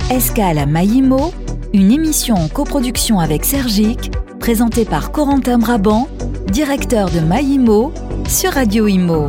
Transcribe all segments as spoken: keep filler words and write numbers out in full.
Escale à Maïmo, une émission en coproduction avec Sergic, présentée par Corentin Brabant, directeur de Maïmo, sur Radio Imo.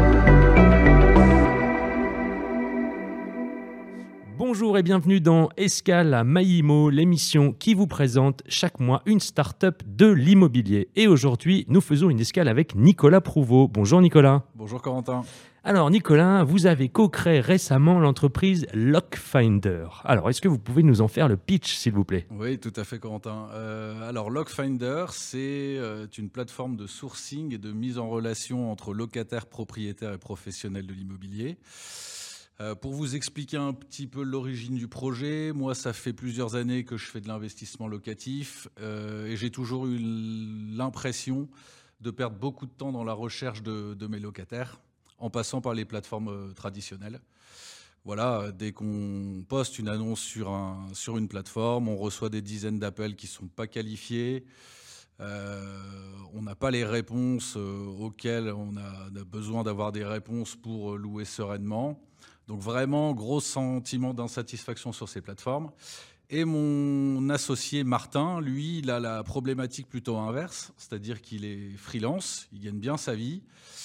Bonjour et bienvenue dans Escale à Maïmo, l'émission qui vous présente chaque mois une start-up de l'immobilier. Et aujourd'hui, nous faisons une escale avec Nicolas Prouveau. Bonjour Nicolas. Bonjour Corentin. Alors Nicolas, vous avez co-créé récemment l'entreprise LockFinder. Alors, est-ce que vous pouvez nous en faire le pitch, s'il vous plaît ? Oui, tout à fait Corentin. Euh, alors LockFinder, c'est euh, une plateforme de sourcing et de mise en relation entre locataires, propriétaires et professionnels de l'immobilier. Euh, pour vous expliquer un petit peu l'origine du projet, moi ça fait plusieurs années que je fais de l'investissement locatif euh, et j'ai toujours eu l'impression de perdre beaucoup de temps dans la recherche de, de mes locataires, en passant par les plateformes traditionnelles. Voilà, dès qu'on poste une annonce sur, un, sur une plateforme, on reçoit des dizaines d'appels qui ne sont pas qualifiés. Euh, on n'a pas les réponses euh, auxquelles on a, on a besoin d'avoir des réponses pour louer sereinement. Donc vraiment, gros sentiment d'insatisfaction sur ces plateformes. Et mon associé Martin, lui, il a la problématique plutôt inverse, c'est-à-dire qu'il est freelance, il gagne bien sa vie.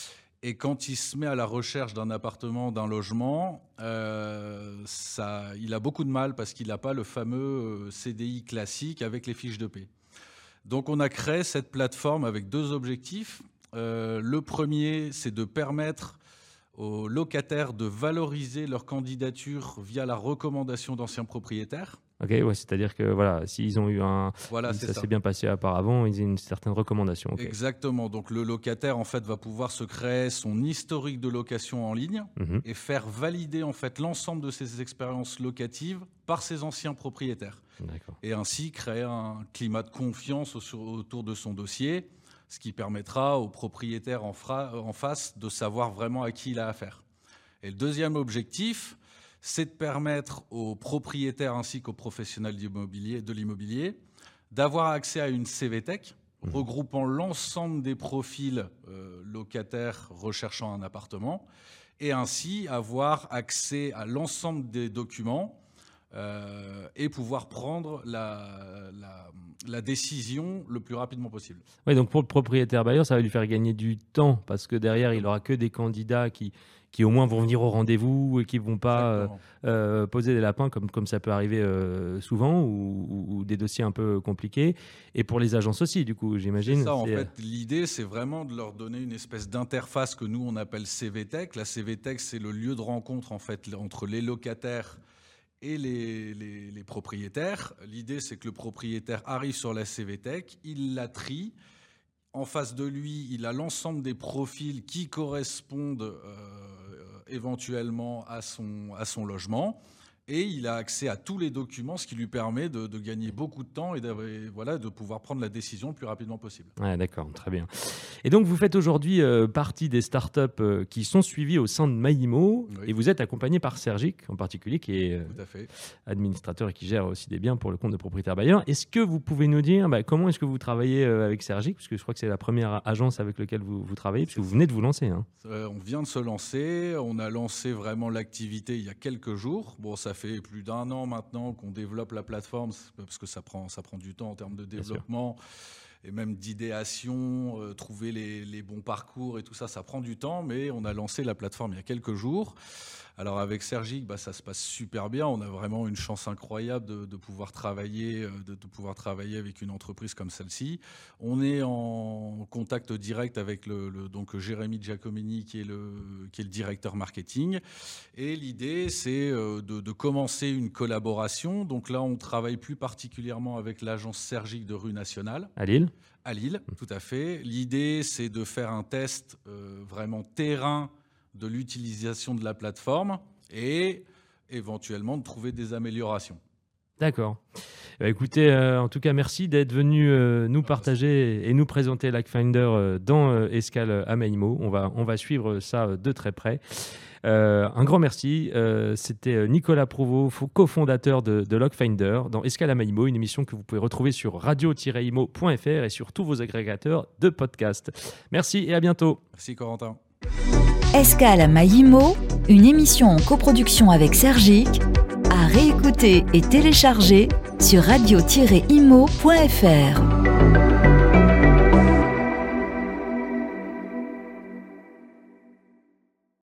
Et quand il se met à la recherche d'un appartement, d'un logement, euh, ça, il a beaucoup de mal parce qu'il n'a pas le fameux C D I classique avec les fiches de paie. Donc on a créé cette plateforme avec deux objectifs. Euh, le premier, c'est de permettre aux locataires de valoriser leur candidature via la recommandation d'anciens propriétaires. Ok, ouais, c'est-à-dire que voilà, s'ils ont eu un, voilà, ça, ça s'est bien passé auparavant, ils ont une certaine recommandation. Okay. Exactement. Donc le locataire en fait va pouvoir se créer son historique de location en ligne mm-hmm. et faire valider en fait l'ensemble de ses expériences locatives par ses anciens propriétaires. D'accord. Et ainsi créer un climat de confiance autour de son dossier, ce qui permettra au propriétaire en, fra- en face de savoir vraiment à qui il a affaire. Et le deuxième objectif, c'est de permettre aux propriétaires ainsi qu'aux professionnels d'immobilier, de l'immobilier d'avoir accès à une C V T E C mmh. regroupant l'ensemble des profils euh, locataires recherchant un appartement et ainsi avoir accès à l'ensemble des documents euh, et pouvoir prendre la, la, la décision le plus rapidement possible. Oui, donc pour le propriétaire bailleur, ça va lui faire gagner du temps parce que derrière, il n'aura que des candidats qui... qui au moins vont venir au rendez-vous et qui ne vont pas euh, euh, poser des lapins comme, comme ça peut arriver euh, souvent ou, ou, ou des dossiers un peu compliqués. Et pour les agences aussi, du coup, j'imagine. C'est ça, en c'est... fait. L'idée, c'est vraiment de leur donner une espèce d'interface que nous, on appelle C V T E C. La C V T E C, c'est le lieu de rencontre en fait, entre les locataires et les, les, les propriétaires. L'idée, c'est que le propriétaire arrive sur la C V T E C, il la trie. En face de lui, il a l'ensemble des profils qui correspondent euh, éventuellement à son, à son logement. Et il a accès à tous les documents, ce qui lui permet de, de gagner beaucoup de temps et de, voilà, de pouvoir prendre la décision le plus rapidement possible. Ouais, d'accord, très bien. Et donc, vous faites aujourd'hui euh, partie des startups euh, qui sont suivies au sein de Maïmo. Oui. Et vous êtes accompagné par Sergic, en particulier, qui est euh, Tout à fait. administrateur et qui gère aussi des biens pour le compte de propriétaires bailleurs. Est-ce que vous pouvez nous dire bah, comment est-ce que vous travaillez euh, avec Sergic ? Parce que je crois que c'est la première agence avec laquelle vous, vous travaillez, puisque vous venez de vous lancer. Hein. Euh, on vient de se lancer. On a lancé vraiment l'activité il y a quelques jours. Bon, ça fait plus d'un an maintenant qu'on développe la plateforme, parce que ça prend, ça prend du temps en termes de développement et même d'idéation, euh, trouver les, les bons parcours et tout ça, ça prend du temps, mais on a lancé la plateforme il y a quelques jours. Alors avec Sergic, bah, ça se passe super bien. On a vraiment une chance incroyable de, de, pouvoir travailler, de, de pouvoir travailler avec une entreprise comme celle-ci. On est en contact direct avec le, le, donc Jérémy Giacomini, qui est, le, qui est le directeur marketing. Et l'idée, c'est de, de commencer une collaboration. Donc là, on travaille plus particulièrement avec l'agence Sergic de Rue Nationale. À Lille ? À Lille, tout à fait. L'idée, c'est de faire un test euh, vraiment terrain de l'utilisation de la plateforme et éventuellement de trouver des améliorations. D'accord. Bah écoutez, euh, en tout cas, merci d'être venu euh, nous partager et nous présenter LockFinder euh, dans euh, Escale à Maïmo. On va, on va suivre ça de très près. Euh, un grand merci. Euh, c'était Nicolas Prouveau, cofondateur de, de LockFinder dans Escale à Maïmo, une émission que vous pouvez retrouver sur radio tiret imo point f r et sur tous vos agrégateurs de podcasts. Merci et à bientôt. Merci Corentin. Escale à Maïmo, une émission en coproduction avec Sergic, à à réécouter et télécharger sur radio tiret imo point f r.